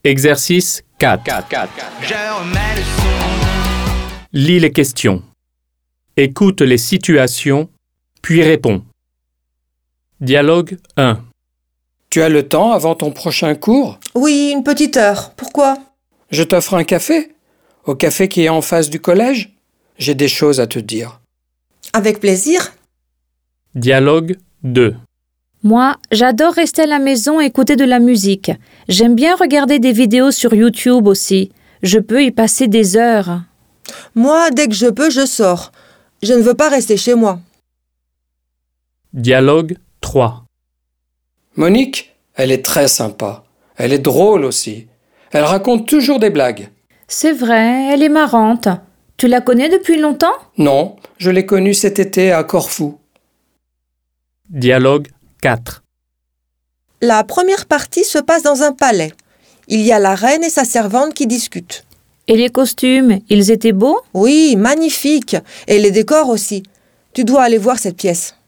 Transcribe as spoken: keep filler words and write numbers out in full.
Exercice quatre. Je remets le son. Lis les questions. Écoute les situations, puis réponds. Dialogue un. Tu as le temps avant ton prochain cours? Oui, une petite heure. Pourquoi? Je t'offre un café? Au café qui est en face du collège? J'ai des choses à te dire. Avec plaisir. Dialogue deux. Moi, j'adore rester à la maison et écouter de la musique. J'aime bien regarder des vidéos sur YouTube aussi. Je peux y passer des heures. Moi, dès que je peux, je sors. Je ne veux pas rester chez moi. Dialogue trois. Monique, elle est très sympa. Elle est drôle aussi. Elle raconte toujours des blagues. C'est vrai, elle est marrante. Tu la connais depuis longtemps? Non, je l'ai connue cet été à Corfou. Dialogue quatre. La première partie se passe dans un palais. Il y a la reine et sa servante qui discutent. Et les costumes, ils étaient beaux? Oui, magnifiques. Et les décors aussi. Tu dois aller voir cette pièce.